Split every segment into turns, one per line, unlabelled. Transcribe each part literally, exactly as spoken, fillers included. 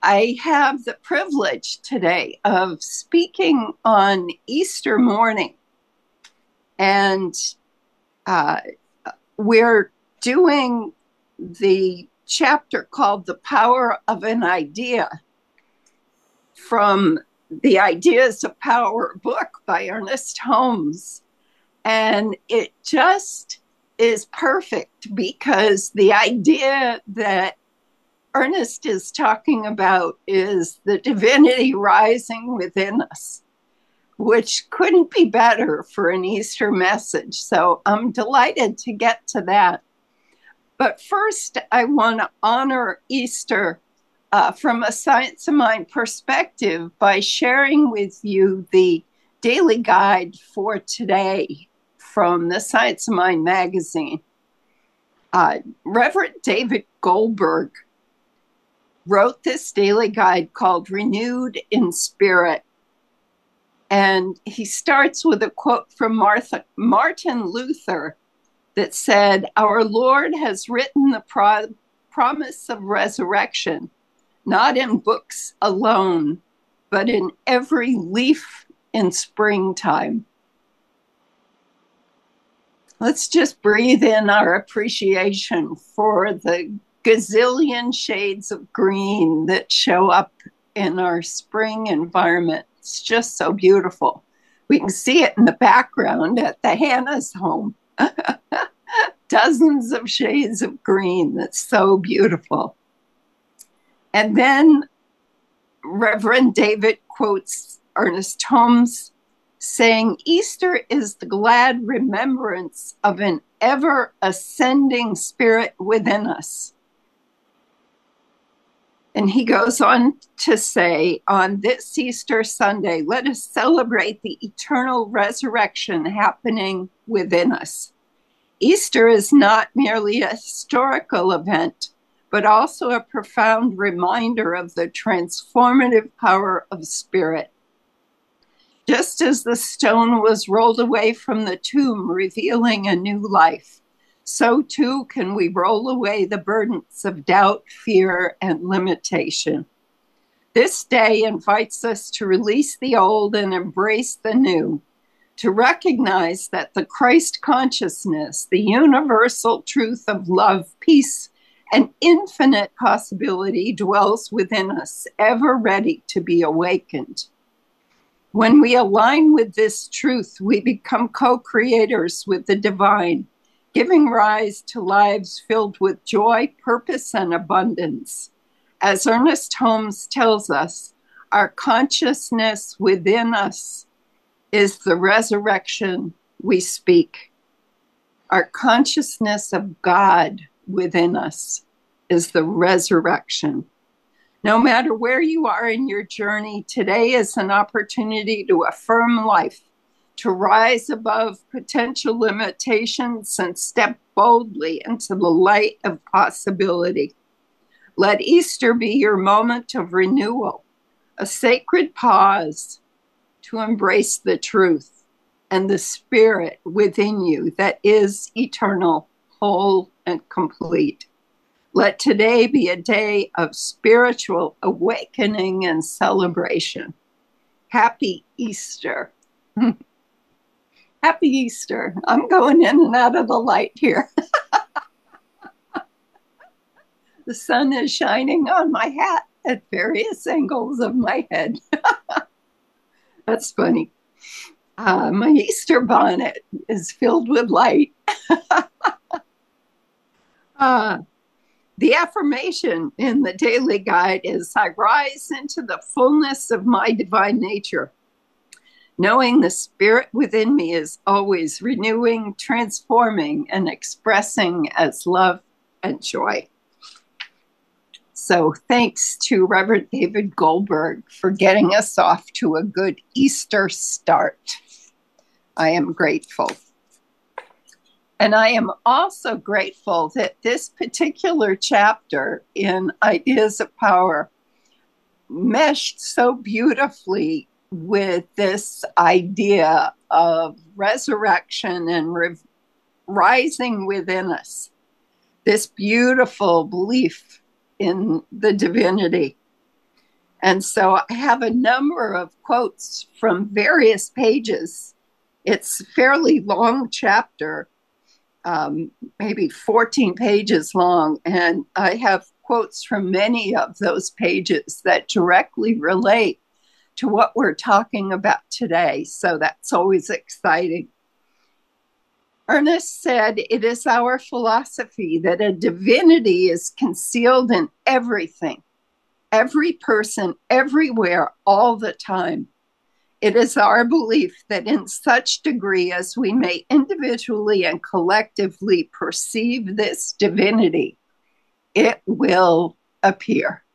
I have the privilege today of speaking on Easter morning, and uh, we're doing the chapter called The Power of an Idea from the Ideas of Power book by Ernest Holmes. And it just is perfect because the idea that Ernest is talking about is the divinity rising within us, which couldn't be better for an Easter message. So I'm delighted to get to that. But first, I want to honor Easter uh, from a Science of Mind perspective by sharing with you the daily guide for today from the Science of Mind magazine. Uh, Reverend David Goldberg wrote this daily guide called Renewed in Spirit. And he starts with a quote from Martha, Martin Luther that said, "Our Lord has written the pro- promise of resurrection, not in books alone, but in every leaf in springtime." Let's just breathe in our appreciation for the gazillion shades of green that show up in our spring environment. It's just so beautiful. We can see it in the background at the Hannah's home. Dozens of shades of green. That's so beautiful. And then Reverend David quotes Ernest Holmes saying, "Easter is the glad remembrance of an ever ascending spirit within us." And he goes on to say, "On this Easter Sunday, let us celebrate the eternal resurrection happening within us." Easter is not merely a historical event, but also a profound reminder of the transformative power of spirit. Just as the stone was rolled away from the tomb, revealing a new life, so too can we roll away the burdens of doubt, fear, and limitation. This day invites us to release the old and embrace the new, to recognize that the Christ consciousness, the universal truth of love, peace, and infinite possibility dwells within us, ever ready to be awakened. When we align with this truth, we become co-creators with the divine, giving rise to lives filled with joy, purpose, and abundance. As Ernest Holmes tells us, our consciousness within us is the resurrection we speak. Our consciousness of God within us is the resurrection. No matter where you are in your journey, today is an opportunity to affirm life, to rise above potential limitations and step boldly into the light of possibility. Let Easter be your moment of renewal, a sacred pause to embrace the truth and the spirit within you that is eternal, whole, and complete. Let today be a day of spiritual awakening and celebration. Happy Easter. Happy Easter. I'm going in and out of the light here. The sun is shining on my hat at various angles of my head. That's funny. Uh, my Easter bonnet is filled with light. uh, the affirmation in the daily guide is, "I rise into the fullness of my divine nature, knowing the spirit within me is always renewing, transforming, and expressing as love and joy." So thanks to Reverend David Goldberg for getting us off to a good Easter start. I am grateful. And I am also grateful that this particular chapter in Ideas of Power meshed so beautifully with this idea of resurrection and re- rising within us, this beautiful belief in the divinity. And so I have a number of quotes from various pages. It's a fairly long chapter, um, maybe fourteen pages long, and I have quotes from many of those pages that directly relate to what we're talking about today. So that's always exciting. Ernest said, "It is our philosophy that a divinity is concealed in everything, every person, everywhere, all the time. It is our belief that in such degree as we may individually and collectively perceive this divinity, it will appear."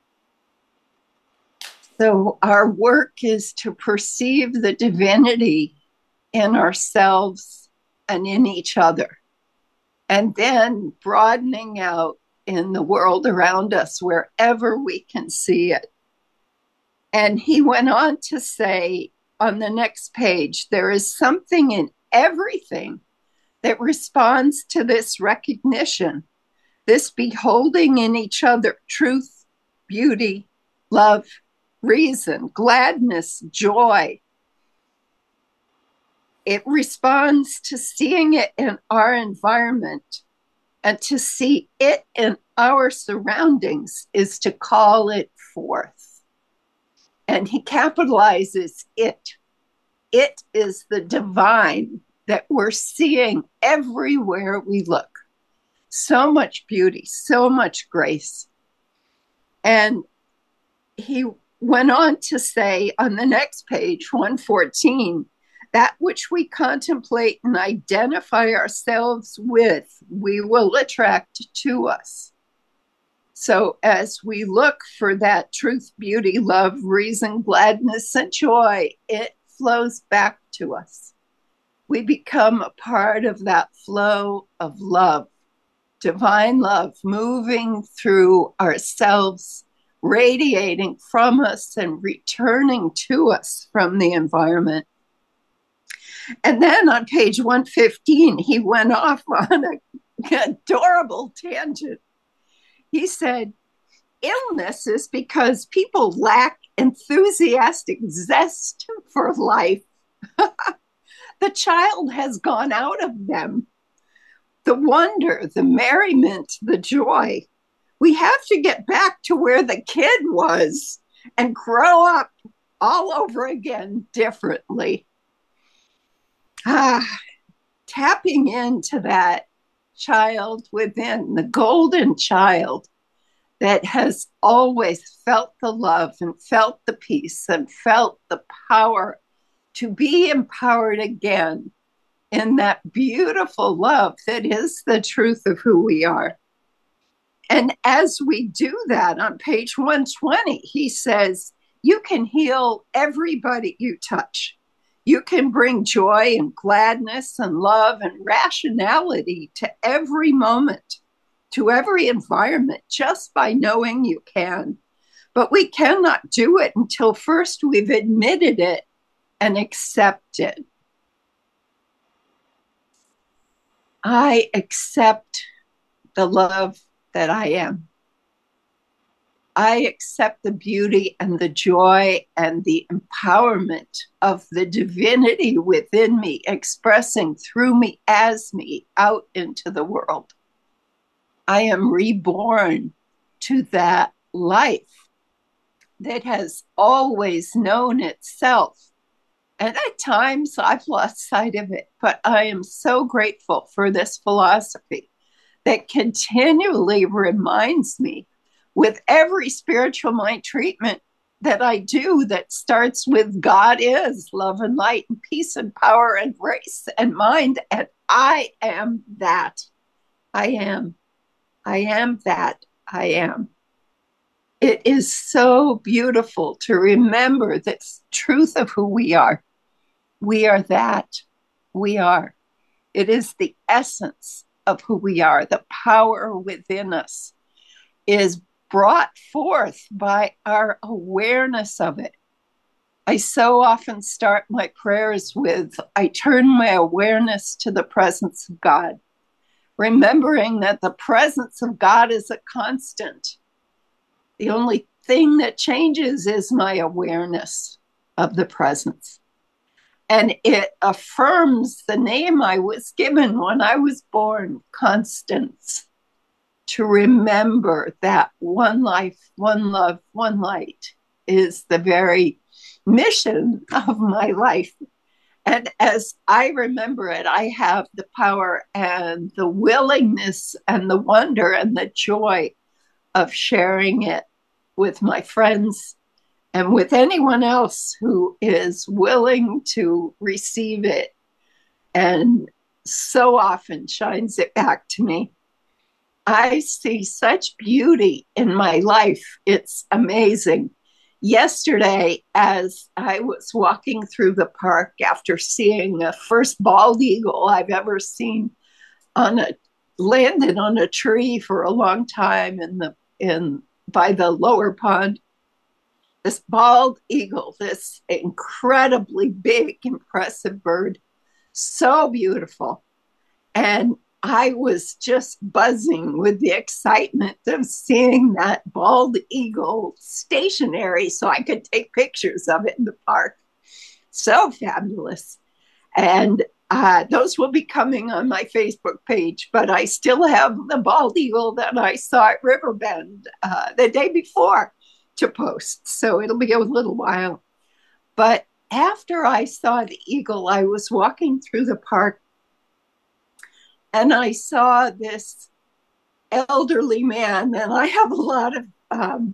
So our work is to perceive the divinity in ourselves and in each other, and then broadening out in the world around us wherever we can see it. And he went on to say on the next page, there is something in everything that responds to this recognition, this beholding in each other truth, beauty, love, reason, gladness, joy. It responds to seeing it in our environment, and to see it in our surroundings is to call it forth. And he capitalizes it. It is the divine that we're seeing everywhere we look. So much beauty, so much grace. And he went on to say on the next page, one fourteen, that which we contemplate and identify ourselves with, we will attract to us. So as we look for that truth, beauty, love, reason, gladness, and joy, it flows back to us. We become a part of that flow of love, divine love, moving through ourselves, radiating from us and returning to us from the environment. And then on page one fifteen, he went off on an adorable tangent. He said, illness is because people lack enthusiastic zest for life. The child has gone out of them. The wonder, the merriment, the joy. We have to get back to where the kid was and grow up all over again differently. Ah, tapping into that child within, the golden child that has always felt the love and felt the peace and felt the power to be empowered again in that beautiful love that is the truth of who we are. And as we do that, on page one twenty, he says, you can heal everybody you touch. You can bring joy and gladness and love and rationality to every moment, to every environment, just by knowing you can. But we cannot do it until first we've admitted it and accepted. I accept the love that I am. I accept the beauty and the joy and the empowerment of the divinity within me, expressing through me, as me, out into the world. I am reborn to that life that has always known itself. And at times I've lost sight of it, but I am so grateful for this philosophy that continually reminds me with every spiritual mind treatment that I do that starts with God is love and light and peace and power and grace and mind. And I am that. I am. I am that. I am. It is so beautiful to remember this truth of who we are. We are that. We are. It is the essence of who we are. The power within us is brought forth by our awareness of it. I so often start my prayers with, I turn my awareness to the presence of God, remembering that the presence of God is a constant. The only thing that changes is my awareness of the presence. And it affirms the name I was given when I was born, Constance, to remember that one life, one love, one light is the very mission of my life. And as I remember it, I have the power and the willingness and the wonder and the joy of sharing it with my friends and with anyone else who is willing to receive it and so often shines it back to me. I see such beauty in my life. It's amazing. Yesterday, as I was walking through the park after seeing the first bald eagle I've ever seen on a landed on a tree for a long time in the in by the lower pond, this bald eagle, this incredibly big, impressive bird, so beautiful. And I was just buzzing with the excitement of seeing that bald eagle stationary so I could take pictures of it in the park. So fabulous. And uh, those will be coming on my Facebook page, but I still have the bald eagle that I saw at Riverbend uh, the day before to post. So it'll be a little while. But after I saw the eagle, I was walking through the park and I saw this elderly man, and I have a lot of um,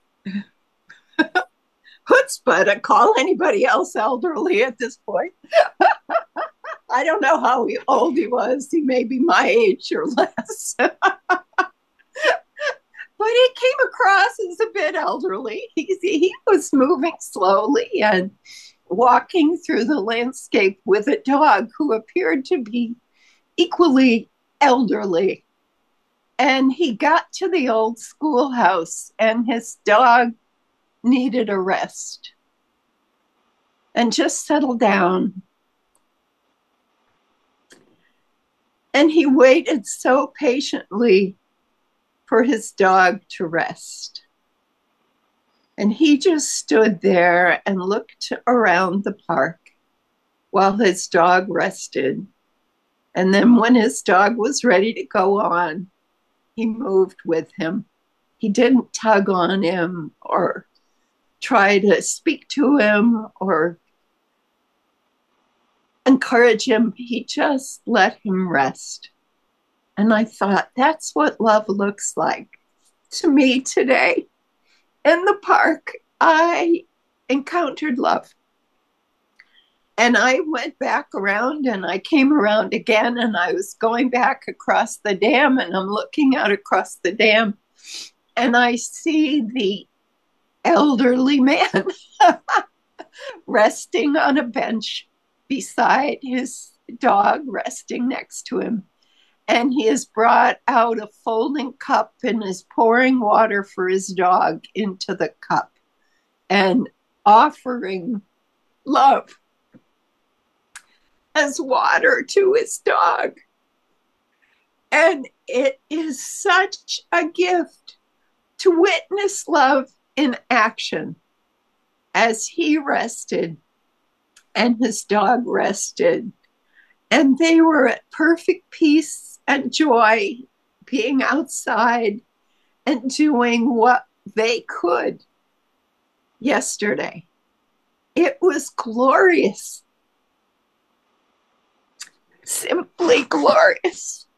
chutzpah to call anybody else elderly at this point. I don't know how old he was. He may be my age or less. But he came across as a bit elderly. He, he was moving slowly and walking through the landscape with a dog who appeared to be equally elderly. And he got to the old schoolhouse, and his dog needed a rest and just settled down. And he waited so patiently for his dog to rest. And he just stood there and looked around the park while his dog rested. And then when his dog was ready to go on, he moved with him. He didn't tug on him or try to speak to him or encourage him. He just let him rest. And I thought, that's what love looks like to me today. In the park, I encountered love. And I went back around and I came around again, and I was going back across the dam, and I'm looking out across the dam and I see the elderly man resting on a bench beside his dog, resting next to him. And he has brought out a folding cup and is pouring water for his dog into the cup and offering love as water to his dog. And it is such a gift to witness love in action as he rested and his dog rested. And they were at perfect peace and joy being outside and doing what they could yesterday. It was glorious. Simply glorious.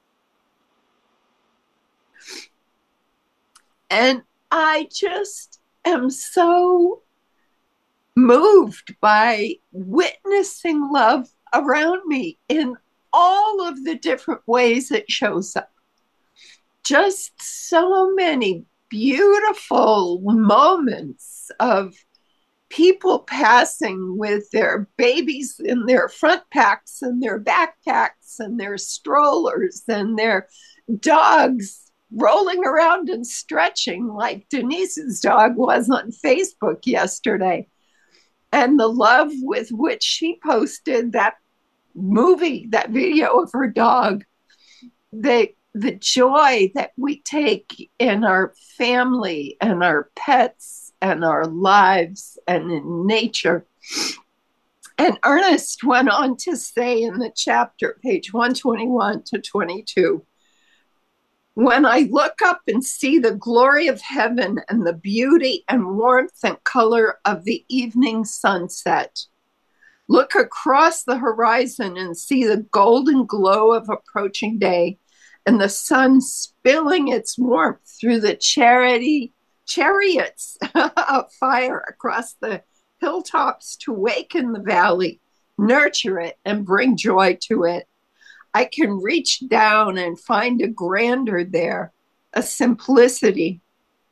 And I just am so moved by witnessing love around me in all of the different ways it shows up. Just so many beautiful moments of people passing with their babies in their front packs and their backpacks and their strollers and their dogs rolling around and stretching like Denise's dog was on Facebook yesterday. And the love with which she posted that movie, that video of her dog. They the joy that we take in our family and our pets and our lives and in nature. And Ernest went on to say in the chapter, page one twenty-one to twenty-two, when I look up and see the glory of heaven and the beauty and warmth and color of the evening sunset, look across the horizon and see the golden glow of approaching day and the sun spilling its warmth through the charity chariots of fire across the hilltops to waken the valley, nurture it, and bring joy to it. I can reach down and find a grandeur there, a simplicity.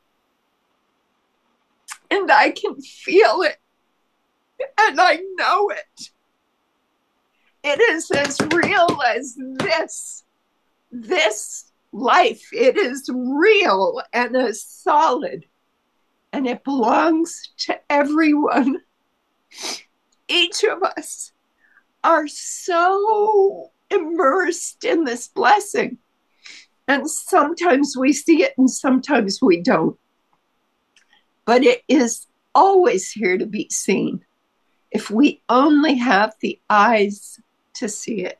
And I can feel it, and I know it. It is as real as this, this life. It is real and as solid, and it belongs to everyone. Each of us are so immersed in this blessing, and sometimes we see it and sometimes we don't, but it is always here to be seen if we only have the eyes to see it.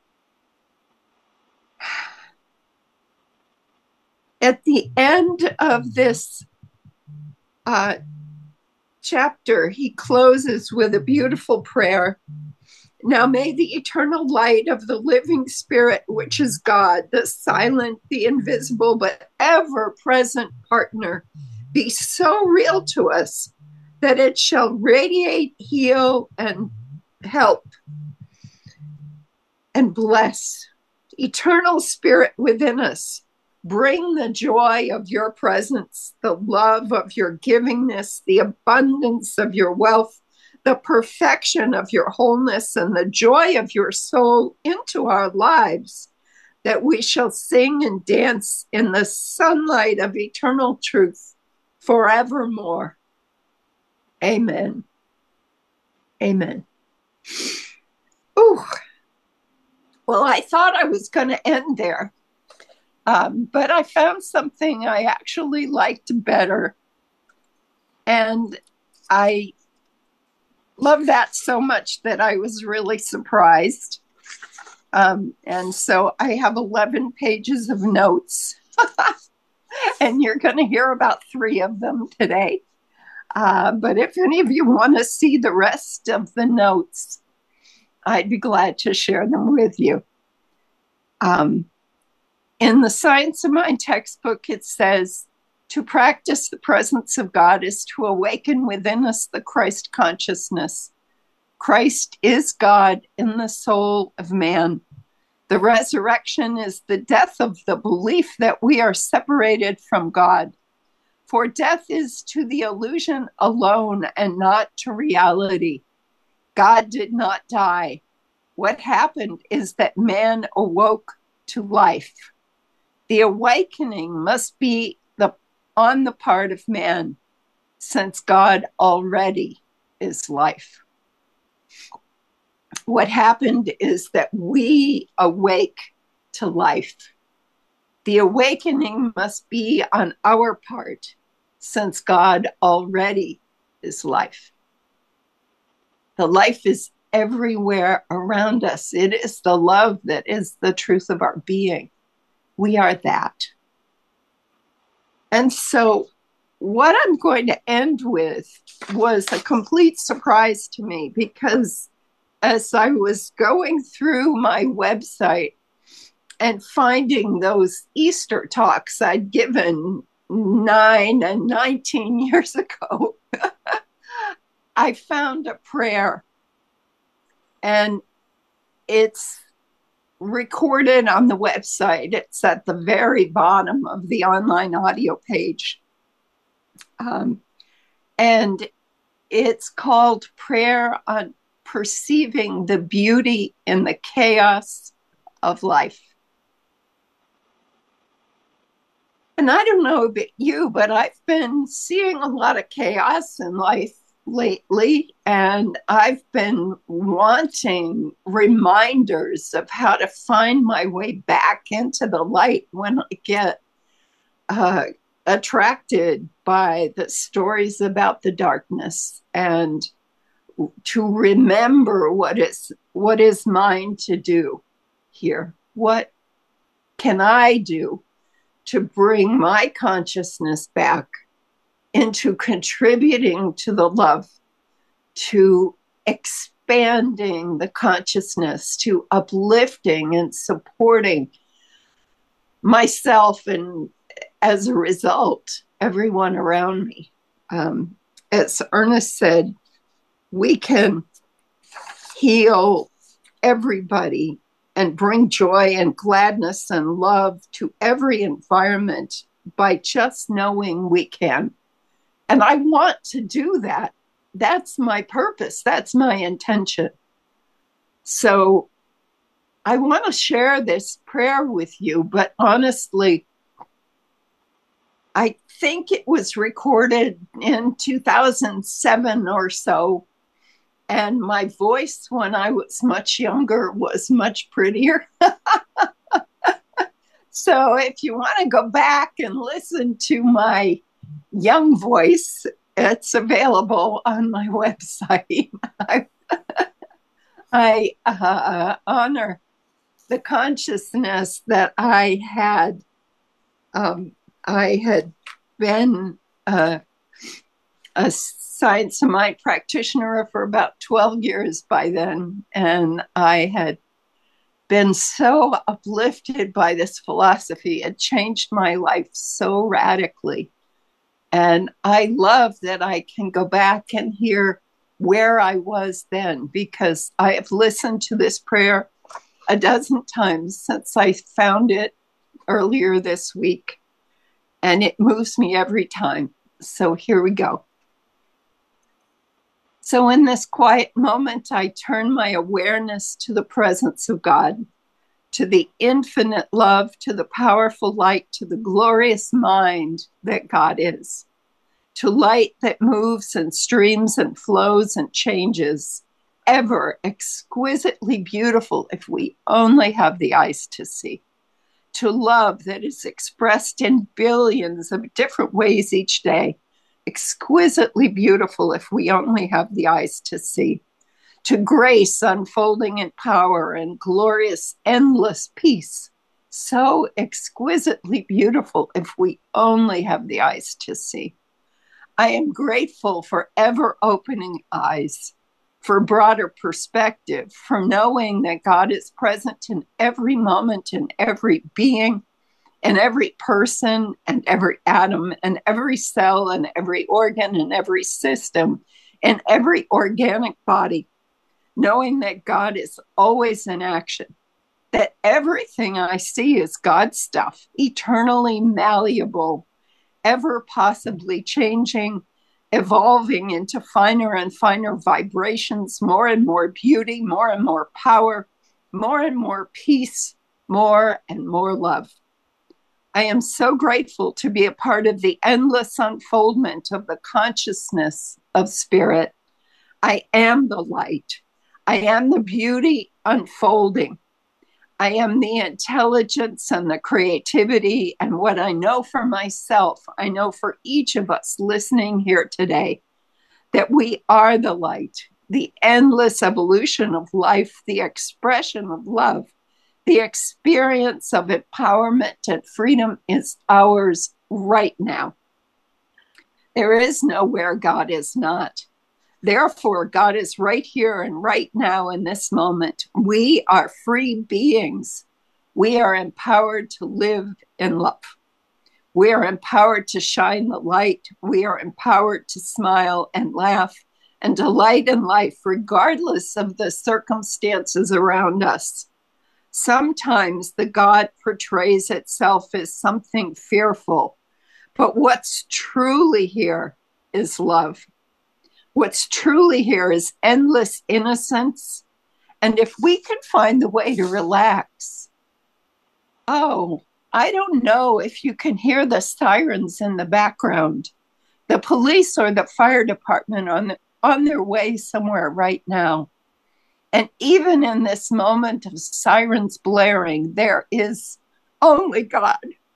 At the end of this uh, chapter, he closes with a beautiful prayer. Now may the eternal light of the living spirit, which is God, the silent, the invisible, but ever-present partner, be so real to us that it shall radiate, heal, and help and bless. Eternal spirit within us, bring the joy of your presence, the love of your givingness, the abundance of your wealth, the perfection of your wholeness, and the joy of your soul into our lives, that we shall sing and dance in the sunlight of eternal truth forevermore. Amen. Amen. Ooh. Well, I thought I was going to end there, um, but I found something I actually liked better. And I love that so much that I was really surprised. Um, and so I have eleven pages of notes, and you're going to hear about three of them today. Uh, but if any of you want to see the rest of the notes, I'd be glad to share them with you. Um, in the Science of Mind textbook, it says, to practice the presence of God is to awaken within us the Christ consciousness. Christ is God in the soul of man. The resurrection is the death of the belief that we are separated from God. For death is to the illusion alone and not to reality. God did not die. What happened is that man awoke to life. The awakening must be the, on the part of man, since God already is life. What happened is that we awake to life. The awakening must be on our part, since God already is life. The life is everywhere around us. It is the love that is the truth of our being. We are that. And so what I'm going to end with was a complete surprise to me, because as I was going through my website and finding those Easter talks I'd given nine and nineteen years ago, I found a prayer, and it's recorded on the website. It's at the very bottom of the online audio page. Um, and it's called Prayer on Perceiving the Beauty in the Chaos of Life. And I don't know about you, but I've been seeing a lot of chaos in life lately, and I've been wanting reminders of how to find my way back into the light when I get uh, attracted by the stories about the darkness, and to remember what is what is mine to do here. What can I do to bring my consciousness back into contributing to the love, to expanding the consciousness, to uplifting and supporting myself, and as a result, everyone around me. Um, as Ernest said, we can heal everybody and bring joy and gladness and love to every environment by just knowing we can. And I want to do that. That's my purpose. That's my intention. So I want to share this prayer with you, but honestly, I think it was recorded in two thousand seven or so. And my voice when I was much younger was much prettier. So if you want to go back and listen to my young voice, it's available on my website. I, I uh, honor the consciousness that I had. Um, I had been uh, a science and mind practitioner for about twelve years by then, and I had been so uplifted by this philosophy. It changed my life so radically. And I love that I can go back and hear where I was then, because I have listened to this prayer a dozen times since I found it earlier this week, and it moves me every time. So here we go. So in this quiet moment, I turn my awareness to the presence of God, to the infinite love, to the powerful light, to the glorious mind that God is, to light that moves and streams and flows and changes, ever exquisitely beautiful if we only have the eyes to see, to love that is expressed in billions of different ways each day, exquisitely beautiful if we only have the eyes to see, to grace unfolding in power and glorious, endless peace, so exquisitely beautiful if we only have the eyes to see. I am grateful for ever opening eyes, for broader perspective, for knowing that God is present in every moment, in every being, in every person, and every atom, and every cell, and every organ, and every system, and every organic body, knowing that God is always in action, that everything I see is God's stuff, eternally malleable, ever possibly changing, evolving into finer and finer vibrations, more and more beauty, more and more power, more and more peace, more and more love. I am so grateful to be a part of the endless unfoldment of the consciousness of spirit. I am the light. I am the beauty unfolding. I am the intelligence and the creativity, and what I know for myself, I know for each of us listening here today, that we are the light, the endless evolution of life, the expression of love, the experience of empowerment and freedom is ours right now. There is nowhere God is not. Therefore, God is right here and right now in this moment. We are free beings. We are empowered to live in love. We are empowered to shine the light. We are empowered to smile and laugh and delight in life, regardless of the circumstances around us. Sometimes the God portrays itself as something fearful, but what's truly here is love. What's truly here is endless innocence. And if we can find the way to relax, oh, I don't know if you can hear the sirens in the background. The police or the fire department on the, on their way somewhere right now. And even in this moment of sirens blaring, there is only God.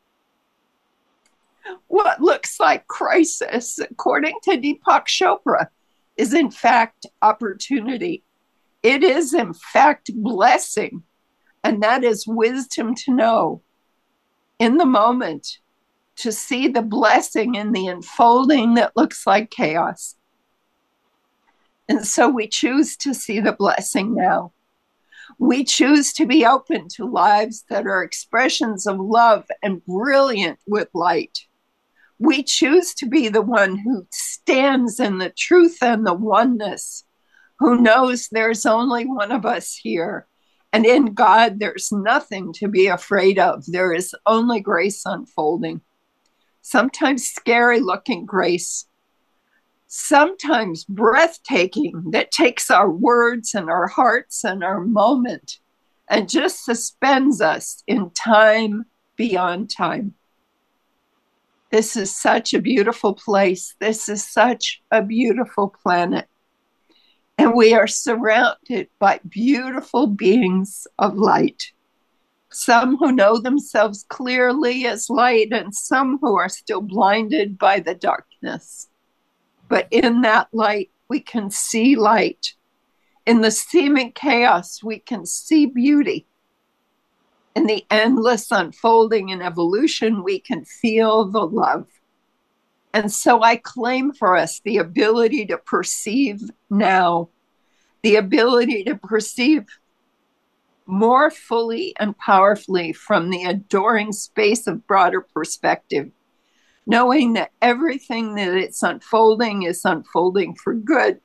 What looks like crisis, according to Deepak Chopra, is in fact opportunity. It is in fact blessing. And that is wisdom to know in the moment, to see the blessing in the unfolding that looks like chaos. And so we choose to see the blessing now. We choose to be open to lives that are expressions of love and brilliant with light. We choose to be the one who stands in the truth and the oneness, who knows there's only one of us here. And in God, there's nothing to be afraid of. There is only grace unfolding. Sometimes scary looking grace, sometimes breathtaking, that takes our words and our hearts and our moment and just suspends us in time beyond time. This is such a beautiful place. This is such a beautiful planet. And we are surrounded by beautiful beings of light. Some who know themselves clearly as light, and some who are still blinded by the darkness. But in that light, we can see light. In the seeming chaos, we can see beauty. In the endless unfolding and evolution, we can feel the love. And so I claim for us the ability to perceive now, the ability to perceive more fully and powerfully from the adoring space of broader perspective, knowing that everything that it's unfolding is unfolding for good.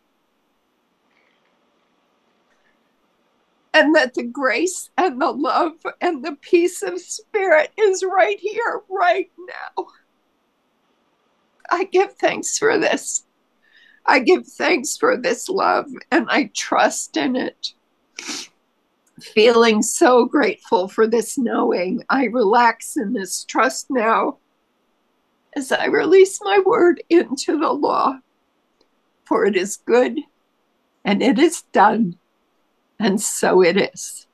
And that the grace and the love and the peace of spirit is right here, right now. I give thanks for this. I give thanks for this love, and I trust in it. Feeling so grateful for this knowing, I relax in this trust now as I release my word into the law. For it is good, and it is done, and so it is.